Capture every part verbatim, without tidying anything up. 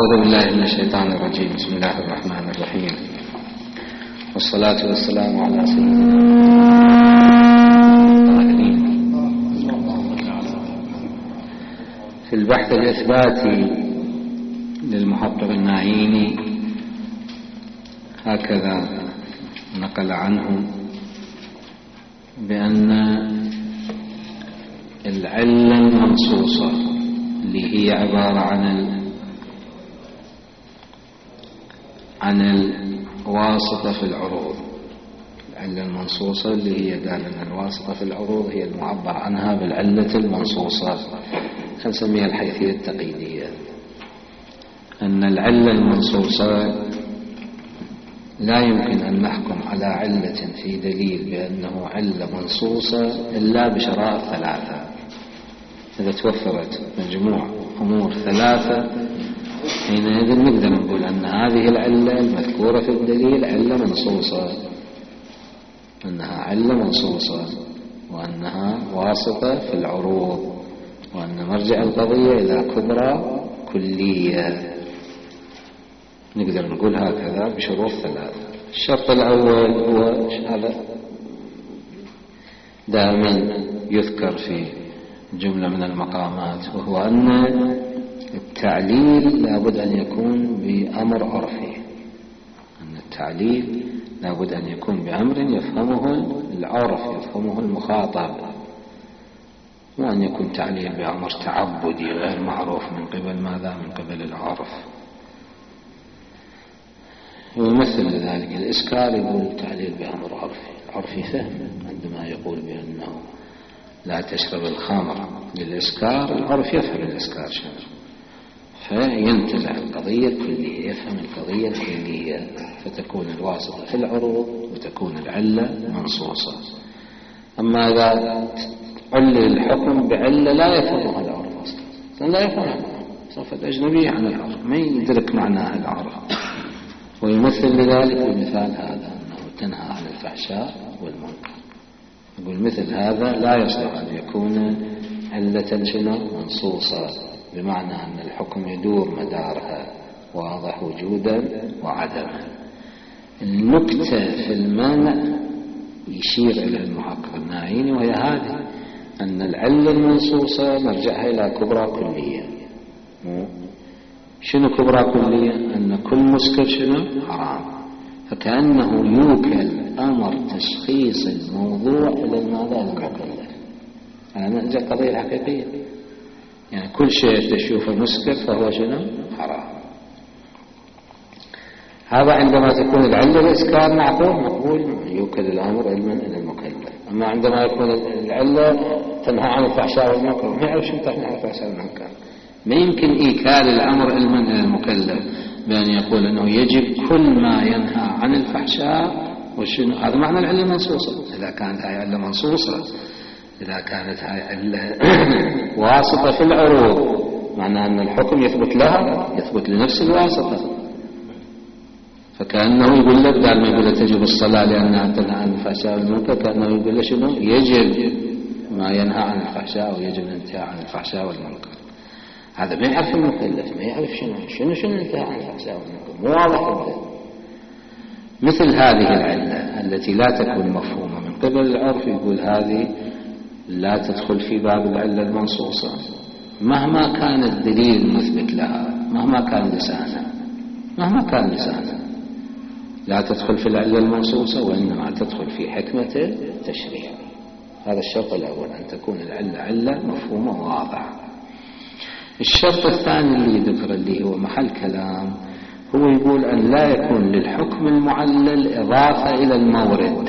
أعوذ بالله من الشيطان الرجيم. بسم الله الرحمن الرحيم، والصلاة والسلام على سيدنا في البحث الإثباتي للمحقق الناعيني. هكذا نقل عنه بأن العلة المنصوصة اللي هي عبارة عن عن الواسطة في العروض، العلة المنصوصة اللي هي قال أن الواسطة في العروض هي المعبر عنها بالعلة المنصوصة، نسميها الحيثية التقييدية. أن العلة المنصوصة لا يمكن أن نحكم على علة في دليل بأنه علة منصوصة إلا بشرائط ثلاثة. إذا توفرت مجموع أمور ثلاثة حينئذ نقدر نقول أن هذه العلة المذكورة في الدليل علة منصوصة، أنها علة منصوصة، وأنها واسطة في العروض، وأن مرجع القضية إلى كبرى كلية. نقدر نقول هكذا بشروط ثلاثة. الشرط الأول هو هذا دائما يذكر في جملة من المقامات، وهو أن التعليل لابد أن يكون بأمر عرفي، أن التعليل لابد أن يكون بأمر يفهمه العرف، يفهمه المخاطب، وأن يكون تعليل بأمر تعبدي غير معروف من قبل ماذا؟ من قبل العرف. ويمثل ذلك الإسكار، يقول تعليل بأمر عرفي، عرفي فهم عندما يقول بأنه لا تشرب الخمر للإسكار، العرف يفهم الإسكار شنو، فينتزع القضية الكلية، يفهم القضية الكلية، فتكون الواسطة في العروض وتكون العلة منصوصة. أما إذا علل الحكم بعلة لا يفهمها العرف أصلا، لا يفهمها، صفت أجنبية عن العرف، ما يدرك معناها العرف. ويمثل لذلك المثال هذا، أنه تنهى عن الفحشاء والمنكر. يقول مثل هذا لا يصلح أن يكون علة شنو منصوصة، بمعنى أن الحكم يدور مدارها واضح وجودا وعدما. النكتة في المانع يشير إلى المحقق الناعيني، وهي هذه، أن العلة المنصوصة نرجعها إلى كبرى كلية. شنو كبرى كلية؟ أن كل مسكر شنو حرام، فكأنه يوكل أمر تشخيص الموضوع إلى الماذا؟ المكلف. أنا نرجع قضية الحقيقية، يعني كل شيء تشوفه مسكر فهو شنو حرام. هذا عندما تكون العلة الإسكار معقول مقبول، يوكل الأمر علما إلى المكلف. أما عندما يكون العلة تنهى عن الفحشاء والمنكر، ما يعرف شو تنهى عن الفحشاء والمنكر، ما يمكن إيكال الأمر علما إلى المكلف بأن يقول أنه يجب كل ما ينهى عن الفحشاء وشنو. هذا معنى العلة المنصوصة. إذا كانت هاي علة منصوصة، إذا كانت هاي علة واسطة في العروض، معنى أن الحكم يثبت لها، يثبت لنفس الواسطة. فكأنه يقول لك، قال ما يقول تجب الصلاة لأنها تنهى عن الفحشاء والمنكر، كأنه يقول له شنو؟ يجب ما ينهى عن الفحشاء ويجب الانتهاء عن الفحشاء والمنكر. هذا ما يعرف المكلف، ما يعرف شنو شنو شنو الانتهاء عن الفحشاء والمنكر، مو واضح جدا. مثل هذه العلة التي لا تكون مفهومة من قبل العرف، يقول هذه لا تدخل في باب العلة المنصوصة، مهما كان الدليل مثبت لها، مهما كان لسانه، مهما كان لسانه، لا تدخل في العلة المنصوصة، وإنما تدخل في حكمة التشريع. هذا الشرط الأول، أن تكون العلة علة مفهومة واضحة. الشرط الثاني اللي ذكر، اللي هو محل كلام، هو يقول أن لا يكون للحكم المعلل إضافة إلى المورد،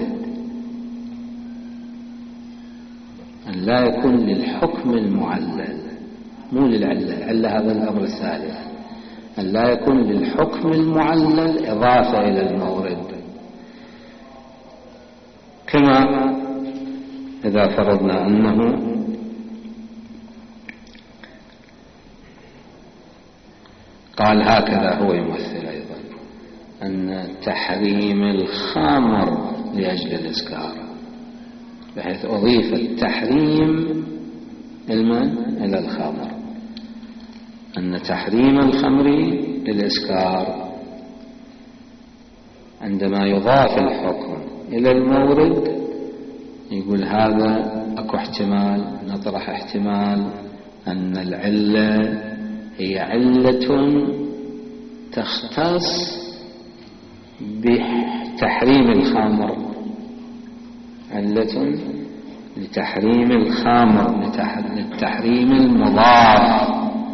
أن لا يكون للحكم المعلل، مو للعلة، العلة هذا الأمر الثالث، أن لا يكون للحكم المعلل إضافة إلى المورد. كما إذا فرضنا أنه قال هكذا، هو يمثل أيضا أن تحريم الخمر لأجل الإسكار، بحيث أضيف التحريم المن إلى الخمر، أن تحريم الخمر الإسكار عندما يضاف الحكم إلى المورد يقول هذا أكو احتمال، نطرح احتمال أن العلة هي علة تختص بتحريم الخمر، علة لتحريم الخمر، للتحريم المضاف،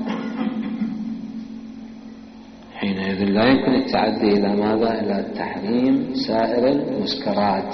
حينئذ لا يمكن التعدي إلى ماذا؟ إلى تحريم سائر المسكرات.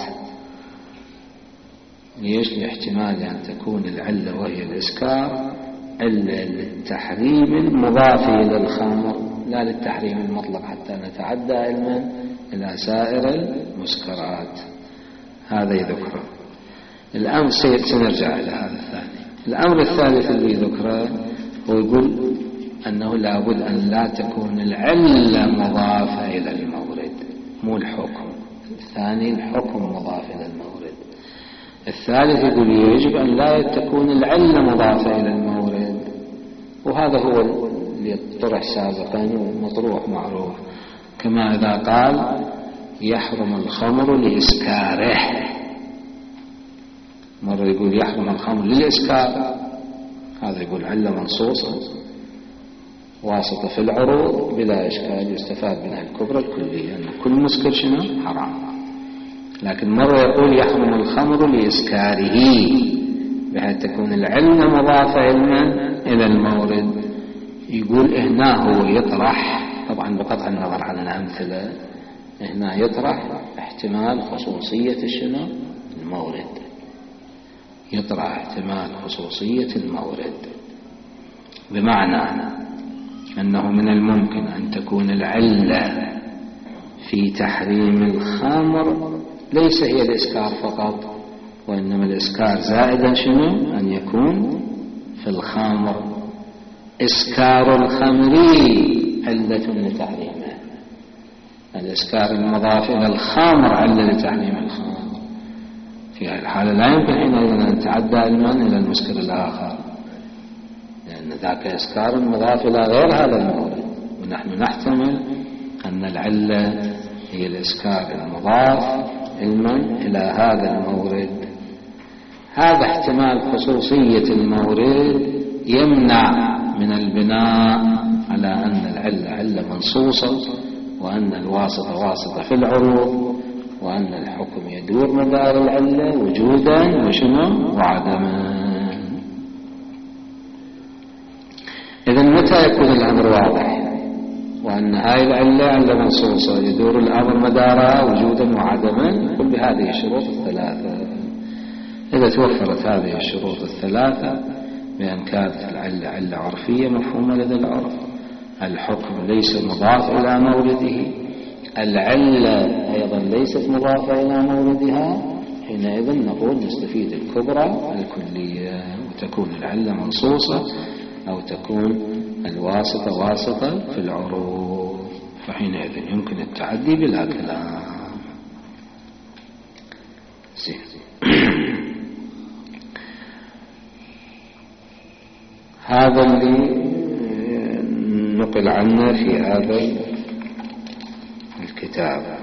ليش؟ لاحتمال أن تكون العلة وهي الإسكار علة للتحريم المضاف إلى الخمر لا للتحريم المطلق، حتى نتعدى علما إلى سائر المسكرات. هذا يذكره. الأمر سنرجع إلى هذا الثاني. الأمر الثالث اللي يذكره هو يقول أنه لابد أن لا تكون العلة مضافة إلى المورد، مو الحكم. الثاني الحكم مضاف إلى المورد. الثالث يقول يجب أن لا تكون العلة مضافة إلى المورد، وهذا هو اللي طرح سابقا ومطروح معروف، كما إذا قال يحرم الخمر لإسكاره، مرة يقول يحرم الخمر للإسكار، هذا يقول علة منصوصة واسطة في العروض بلا إشكال، يستفاد منها الكبرى الكلية أن كل مسكر شنو حرام. لكن مرة يقول يحرم الخمر لإسكاره، بحيث تكون العلة مضافة إلى المورد. يقول هنا هو يطرح، طبعا بقطع النظر عن الأمثلة، هنا يطرح احتمال خصوصية شنو المورد، يطرح احتمال خصوصية المورد، بمعنى أنه من الممكن أن تكون العلة في تحريم الخمر ليس هي الإسكار فقط، وإنما الإسكار زائدا شنو أن يكون في الخمر إسكار الخمر علة لتحريمه، الإسكار المضاف إلى الخمر علة لتحريم الخمر. في هذه الحالة لا يمكن حينئذ أن نتعدى علما إلى المسكر الآخر، لأن ذاك إسكار مضاف إلى غير هذا المورد، ونحن نحتمل أن العلة هي الإسكار المضاف علما إلى هذا المورد. هذا احتمال خصوصية المورد يمنع من البناء على أن العلة علة منصوصة، وأن الواسطة واسطة في العروض، وأن الحكم يدور مدار العلة وجودا وشنو وعدما. إذن متى يكون الأمر واضح وأن هاي العلة علة منصوصة يدور الأمر مدارها وجودا وعدما؟ كل بهذه الشروط الثلاثة. إذا توفرت هذه الشروط الثلاثة بأن كانت العلة علة عرفية مفهومة لدى العرف، الحكم ليس مضاف إلى مورده، العلة أيضا ليست مضافة إلى موردها، حينئذ نقول نستفيد الكبرى الكلية، وتكون العلة منصوصة أو تكون الواسطة واسطة في العروض، فحينئذ يمكن التعدي بلا كلام. زين. هذا اللي نقل عنه في هذا الكتاب.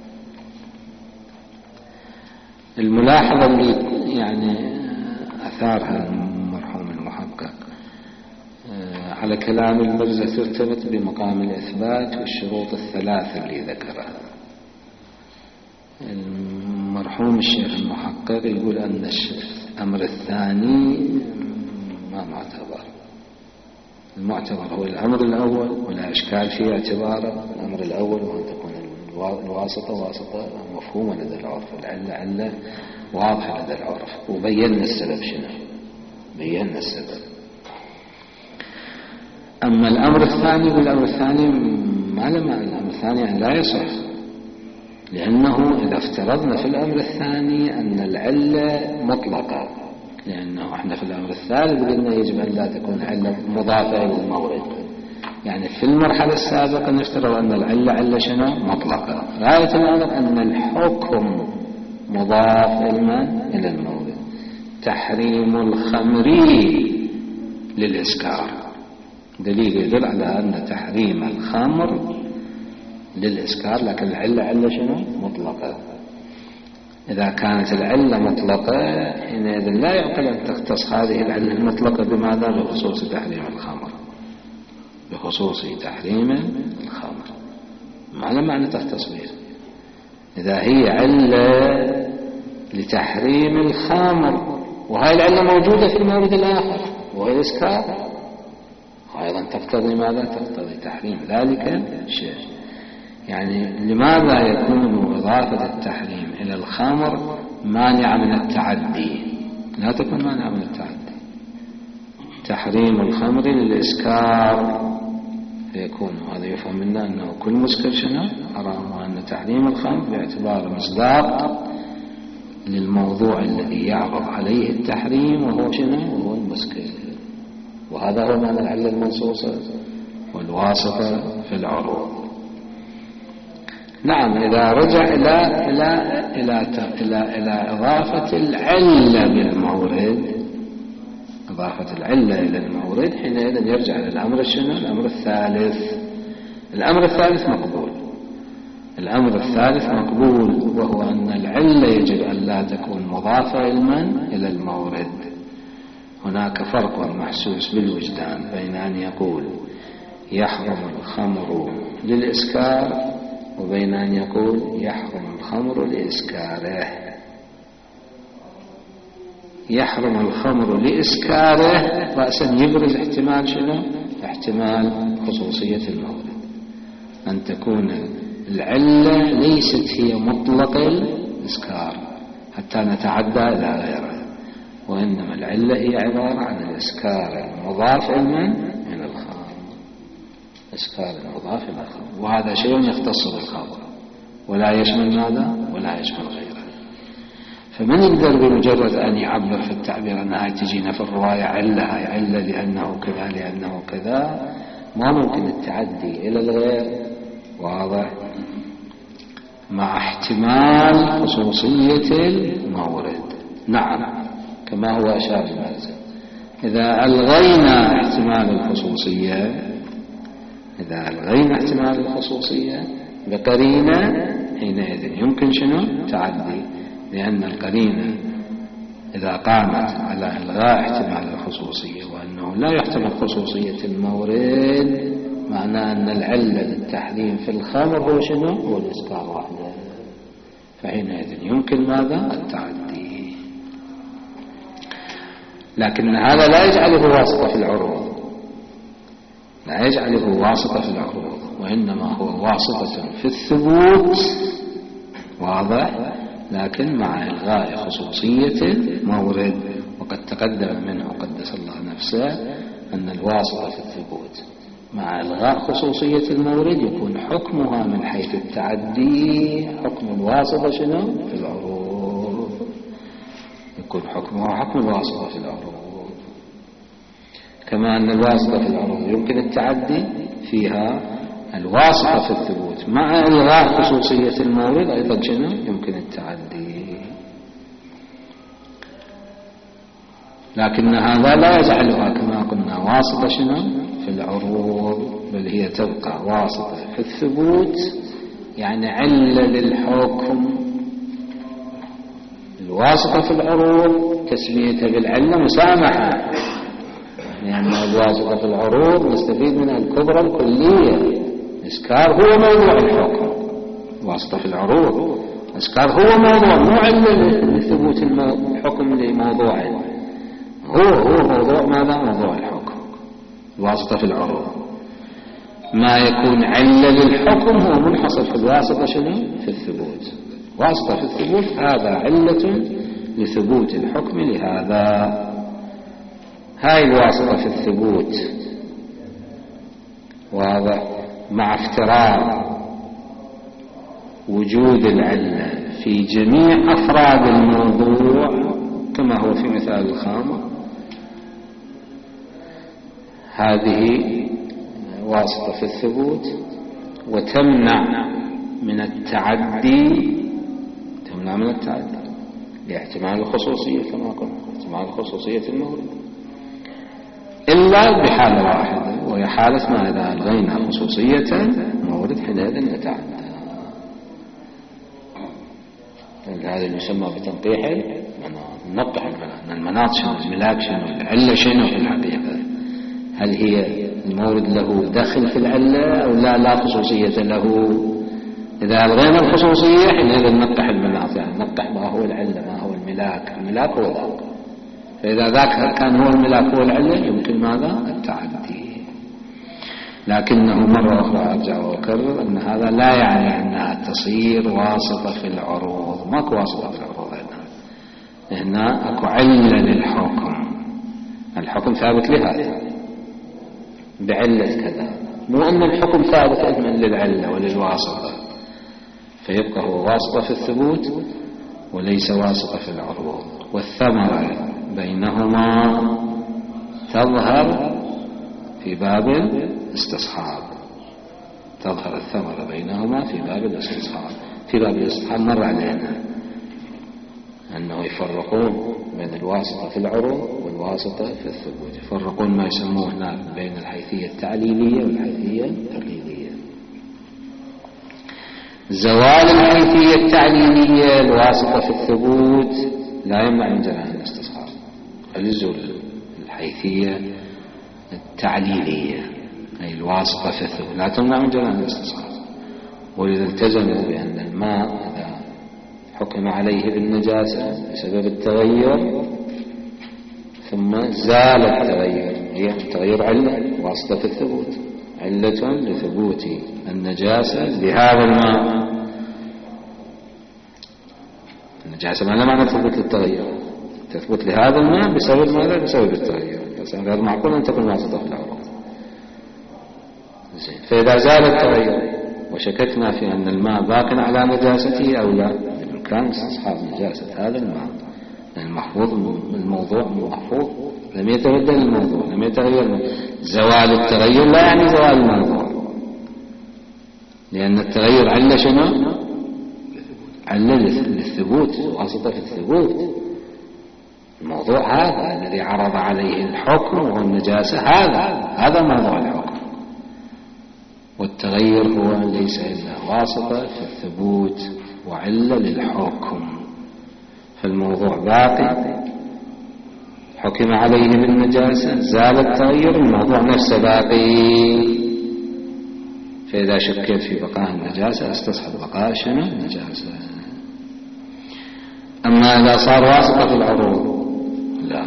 الملاحظة اللي يعني أثارها المرحوم المحقق على كلام المرزة ترتبط بمقام الإثبات والشروط الثلاثة اللي ذكرها. المرحوم الشيخ المحقق يقول أن الأمر الثاني ما معتبر، المعتبر هو الأمر الأول ولا إشكال في اعتباره. الأمر الأول وأن تكون الواسطة واسطة مفهومة لدى العرف، العلة علة واضحة لدى العرف، وبينا السبب شنو، بينا السبب. أما الأمر الثاني بالأمر الثاني ما لما الأمر الثاني لا يصح، لأنه إذا افترضنا في الأمر الثاني أن العلة مطلقة، لأنه احنا في الأمر الثالث قلنا يجب أن لا تكون علة مضافة إلى المورد، يعني في المرحلة السابقة نفترض أن العلة علة شنو مطلقة، غاية الأمر أن الحكم مضاف إلى المورد، تحريم الخمر للإسكار، دليل يدل على أن تحريم الخمر للإسكار، لكن العلة علة شنو؟ مطلقة. إذا كانت العلة مطلقة حينئذ لا يعقل أن تختص هذه العلة المطلقة بماذا؟ بخصوص تحريم الخمر، بخصوص تحريم الخمر، ما له معنى تختص به. إذا هي علة لتحريم الخمر وهي العلة موجودة في المورد الآخر وهي الإسكار، أيضا تقتضي ماذا؟ تقتضي تحريم ذلك الشيء. يعني لماذا يكون إضافة التحريم إلى الخمر مانعة من التعدي؟ لا تكون مانعة من التعدي. تحريم الخمر للإسكار فيكون هذا يفهم منا أنه كل مسكر شنو؟ حرام، وأن تحريم الخمر باعتبار مصداق للموضوع الذي يعرض عليه التحريم وهو شنو؟ وهو المسكر. وهذا هو معنى العلة المنصوصة والواسطة في العروض. نعم، إذا رجع إلى إلى إلى إلى إلى إضافة العلة بالمورد، إضافة العلة إلى المورد، حينئذ يرجع للأمر شنو؟ الأمر الثالث. الأمر الثالث مقبول. الأمر الثالث مقبول وهو أن العلة يجب أن لا تكون مضافة علما إلى المورد. هناك فرق محسوس بالوجدان بين أن يقول يحرم الخمر للإسكار وبين أن يقول يحرم الخمر لإسكاره. يحرم الخمر لإسكاره رأسا يبرز احتمال شنو؟ احتمال خصوصية المورد، أن تكون العلة ليست هي مطلق الإسكار حتى نتعدى إلى غيره، وإنما العلة هي عبارة عن الإسكار المضاف علما من الخمر، إسكار المضاف إلى الخمر، وهذا شيء يختص بالخمر ولا يشمل ماذا؟ ولا يشمل غيره. فمن يقدر بمجرد أن يعبر في التعبير أنها تجينا في الرواية علة، هاي علة لأنه كذا لأنه كذا، ما ممكن التعدي إلى الغير، واضح؟ مع احتمال خصوصية المورد. نعم، كما هو أشار المالزم. إذا ألغينا احتمال الخصوصية إذا ألغينا احتمال الخصوصية بقرينة، حينئذ يمكن شنو؟ تعدي، لأن القرينة إذا قامت على إلغاء احتمال الخصوصية وأنه لا يحتمل خصوصية المورد، معناه أن العلة للتحريم في الخمر هو شنو؟ هو الإسكار وحده، فحينئذ يمكن ماذا؟ التعدي. لكن هذا لا يجعله واسطة في العروض، لا يجعله واسطة في العروض، وإنما هو واسطة في الثبوت، واضح؟ لكن مع إلغاء خصوصية المورد. وقد تقدم منه قدس الله نفسه أن الواسطة في الثبوت مع إلغاء خصوصية المورد يكون حكمها من حيث التعدي حكم الواسطة شنو؟ في العروض. يكون حكمها حكم الواسطة في العروض، كما أن الواسطة في العروض يمكن التعدي فيها الواسطة في الثبوت مع إلغاء خصوصية المورد أيضا شنو؟ يمكن التعدي. لكن هذا لا يجعلها كما قلنا واسطة شنو؟ في العروض، بل هي تبقى واسطة في الثبوت، يعني علة للحكم. الواسطة في العروض تسميتها بالعلة مسامحة، لأن الواسطة في العروض نستفيد منها الكبرى الكلية. إسكار هو موضوع الحكم، واسطة في العروض إسكار هو موضوع، مو علة لثبوت الحكم لموضوعه، هو هو موضوع ماذا؟ موضوع الحكم. الواسطة في العروض ما يكون علة للحكم هو منحصر في الواسطة شنو؟ في الثبوت. واسطة في الثبوت هذا علة لثبوت الحكم لهذا. هاي الواسطة في الثبوت، وهذا مع افتراض وجود العلة في جميع أفراد الموضوع كما هو في مثال الخامر، هذه واسطة في الثبوت وتمنع من التعدي، تمنع من التعدي لاحتمال الخصوصية كما قلنا، احتمال خصوصية المورد، إلا بحالة واحدة وهي حالة ما إذا ألغينا خصوصية مورد حينئذ نتعدى. هذا اللي يسمى بتنقيح المناط. ننقح المناط، المناط شنو، الملاك شنو، العلة شنو في الحقيقة، هل هي المورد له دخل في العلة أو لا لا خصوصية له. إذا ألغينا الخصوصية حينئذ ننقح المناط، يعني ننقح ما هو العلة ما هو الملاك، الملاك هو ذاك. فإذا ذاك كان هو الملاك هو العلة يمكن ماذا التعدي. لكنه مرة أخرى أرجع وأكرر أن هذا لا يعني أنها تصير واسطة في العروض. ماكو واسطة في العروض هنا، هنا أكو علة للحكم، الحكم ثابت لهذا بعلة كذا، مو أن الحكم ثابت أدما للعلة وللواسطة، فيبقى هو واسطة في الثبوت وليس واسطة في العروض. والثمرة بينهما تظهر في باب الاستصحاب، تظهر الثمرة بينهما في باب الاستصحاب. في باب الاستصحاب مر علينا أنه يفرقون بين الواسطة في العروض والواسطة في الثبوت، يفرقون ما يسموه هناك بين الحيثية التعليلية والحيثية التقليدية. زوال الحيثية التعليلية الواسطة في الثبوت لا يمنع من جريان الاستصحاب. الزول الحيثية التعليلية أي الواسطة في الثبوت لا تمنع من جريان الاستصحاب. ولذا التزموا بأن الماء إذا حكم عليه بالنجاسة بسبب التغير ثم زال التغير، هي التغير علة واسطة في الثبوت، علة لثبوت النجاسة لهذا الماء. النجاسة ما لا معنى تثبت للتغير، تثبت لهذا الماء بسبب ماذا؟ بسبب التغير. غير معقول أن تكون واسطة في العروض. فإذا زال التغير وشككنا في أن الماء باق على نجاسته أو لا، كان استصحاب نجاسة هذا الماء، المحفوظ الموضوع محفوظ لم يتبدل الموضوع، لم يتغير. زوال التغير لا يعني زوال الموضوع، لأن التغير علة شنو؟ علة للثبوت، واسطة في الثبوت. الموضوع هذا الذي عرض عليه الحكم وهو النجاسة، هذا هذا موضوع الحكم. والتغير هو ليس إلا واسطة في الثبوت وعلة للحكم. فالموضوع باقي، حكم عليه بالنجاسة، زال التغير، الموضوع نفسه باقي. فإذا شكيت في بقاء النجاسة استصحب بقاء شنو؟ النجاسة. أما إذا صار واسطة في العروض لا،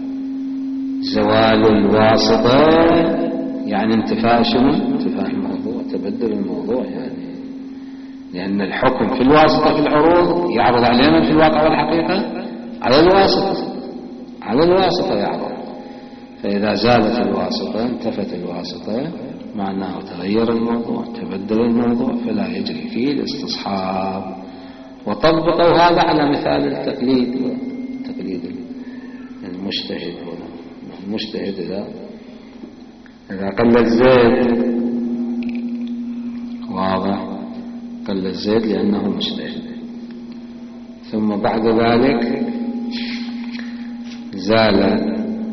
زوال الواسطة يعني انتفاء شنو؟ انتفاء الموضوع، تبدل الموضوع يعني، لأن الحكم في الواسطة في العروض يعرض علينا في الواقع والحقيقة على الواسطة، على الواسطة يعرض. فإذا زالت الواسطة انتفت الواسطة معناه تغير الموضوع، تبدل الموضوع، فلا يجري فيه الاستصحاب. وطبقوا هذا على مثال التقليد، تقليد المجتهد. المجتهد إذا إذا قل الزيت، واضح، قل الزيت لأنه مجتهد، ثم بعد ذلك زال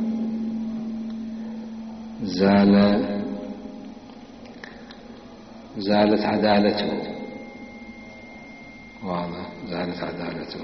زال زالت عدالته، واضح، زالت عدالته.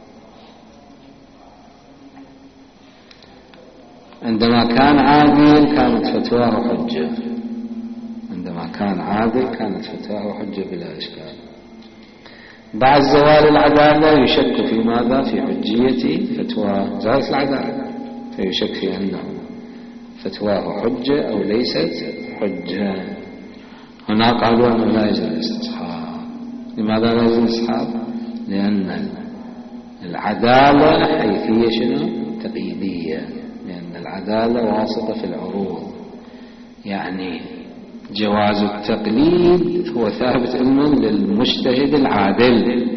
عندما كان عادل كانت فتواه حجة، عندما كان عادل كانت فتواه حجة بلا إشكال. بعد زوال العدالة يشك في ماذا؟ في حجية فتواه، زالت العدالة فيشك في أنه فتواه حجة أو ليست حجة. هنا قالوا أنه لا يجوز الاستصحاب. لماذا لا يجوز الاستصحاب؟ لأن العدالة حيثية شنو؟ تقييدية، لأن العدالة واسطة في العروض، يعني جواز التقليد هو ثابت علما للمجتهد العادل.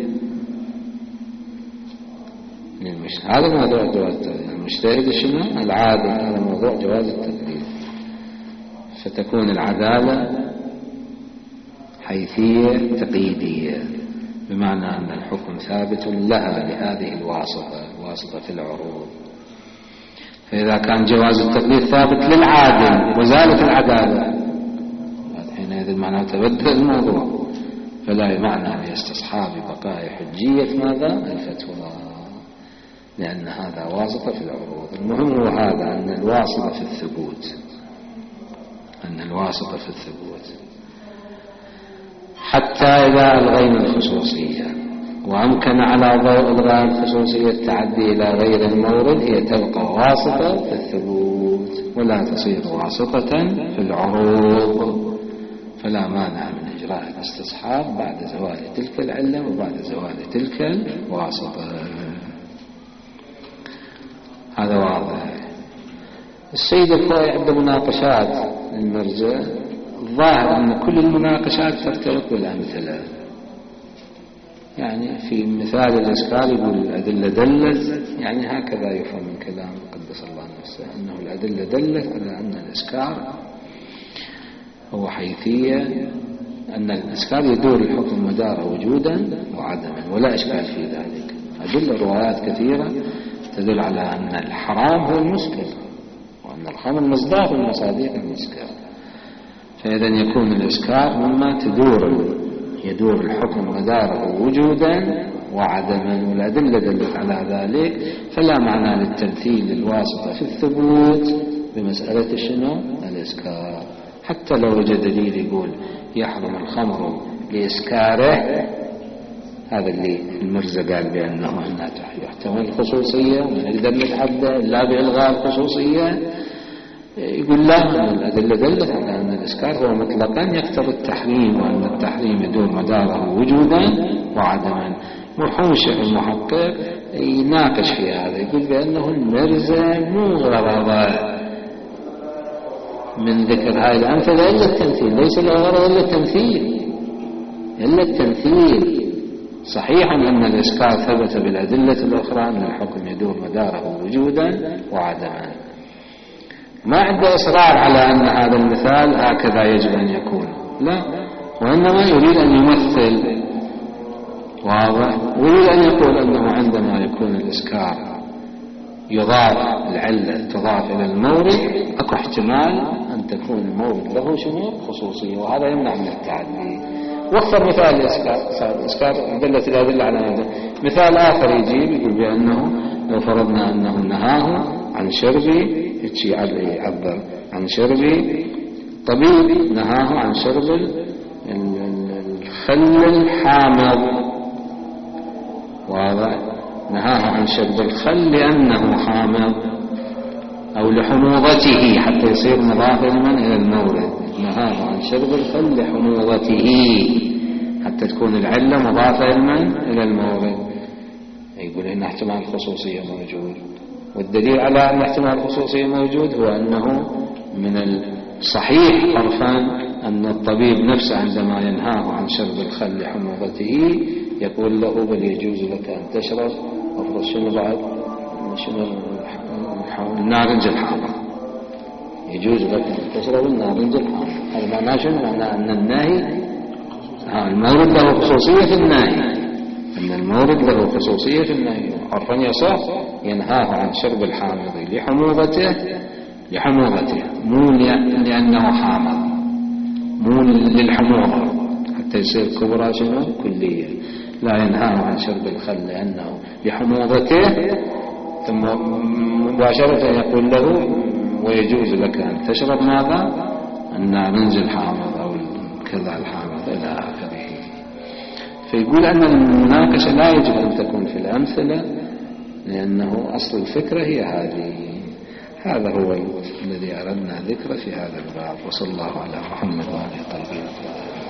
هذا موضوع جواز التقليد، المجتهد شنو؟ العادل، هذا موضوع جواز التقليد. فتكون العدالة حيثية تقييدية، بمعنى أن الحكم ثابت لها لهذه الواسطة، الواسطة في العروض. فإذا كان جواز التقليد ثابت للعادل وزالت العدالة حينئذ معناه تبدل الموضوع، فلا معنى لاستصحاب بقاء حجية ماذا؟ الفتوى، لأن هذا واسطة في العروض. المهم هو هذا، أن الواسطة في الثبوت، أن الواسطة في الثبوت حتى إذا ألغينا الخصوصية وأمكن على ضوء إلغاء الخصوصية التعدي إلى غير المورد، هي تبقى واسطة في الثبوت ولا تصير واسطة في العروض، فلا مانع من إجراء الاستصحاب بعد زوال تلك العلة وبعد زوال تلك الواسطة. هذا واضح. السيد الخوي عنده مناقشات للمرجع، الظاهر أن كل المناقشات ترتبط بالأمثلة. يعني في مثال الإشكال يقول الأدلة دلت، يعني هكذا يفهم من كلام قدس الله نفسه، أنه الأدلة دلت على أن الإشكال هو حيثية، أن الإشكال يدور الحكم مداره وجودا وعدما ولا إشكال في ذلك. أدلة روايات كثيرة تدل على أن الحرام هو المسكر وأن الخمر مصداق من مصادق المسكر، فإذا يكون الإسكار مما تدور يدور الحكم مداره وجودا وعدما، والأدلة دلت على ذلك، فلا معنى للتمثيل الواسطة في الثبوت بمسألة شنو؟ الإسكار. حتى لو وجد دليل يقول يحرم الخمر لإسكاره، هذا اللي المرزا قال بأنه أنها يحتمل الخصوصية ونقدر نتحدى إلا بإلغاء الخصوصية، يقول لا، الأدلة دلت على أن الإسكار هو مطلقا يقتضي التحريم، وأن التحريم يدور مداره وجودا وعدما. وحوش المحقق يناقش في هذا، يقول بأنه المرزا مو غرض من ذكر هاي الأمثلة إلا التمثيل، ليس له غرض إلا التمثيل إلا التمثيل. صحيح أن الإسكار ثبت بالأدلة الأخرى أن الحكم يدور مداره وجودا وعدما، ما عنده إصرار على أن هذا المثال هكذا يجب أن يكون، لا، وإنما يريد أن يمثل. واضح؟ ويريد أن يقول أنه عندما يكون الإسكار يضاف العلة تضاف إلى المورد، أكو احتمال أن تكون المورد له شنو؟ خصوصية، وهذا يمنع من التعدي. واختر مثال الإسكار، الإسكار دلت الأدلة على هذا. مثال آخر يجيب يقول بأنه لو فرضنا أنه نهاه عن شرب، يتشي يعبر عن شرب، طبيب نهاه عن شرب الخل الحامض، واضح؟ نهاه عن شرب الخل لأنه حامض أو لحموضته، حتى يصير مضافا من إلى المورد. نهاه عن شرب الخل لحموضته، حتى تكون العلة مضافة من إلى المورد. يقول إن احتمال الخصوصية موجود، والدليل على أن احتمال الخصوصية موجود هو أنه من الصحيح عرفا أن الطبيب نفسه عندما ينهاه عن شرب الخل لحموضته يقول له بل يجوز لك أن تشرب أفضل شنو بعد شنو النارنج الحامض، يجوز لك أن تشرب النارنج الحامض. هذا معناه شنو؟ معناه أن النهي المورد له خصوصية في النهي، أن المورد له خصوصية في النهي عرفا يصح ينهاه عن شرب الحامض لحموضته لحموضته مو لأنه حامض، مو للحموضة حتى يصير كبرى شنو كلية، لا ينهاه عن شرب الخل لأنه لحموضته، ثم مباشرة يقول له ويجوز لك أن تشرب ماذا؟ النارنج الحامض أو كذا الحامض إلى آخره. فيقول أن المناقشة لا يجب أن تكون في الأمثلة، لأنه أصل الفكرة هي هذه. هذا هو الذي أردنا ذكره في هذا الباب. وصلى الله على محمد وآله الطيبين.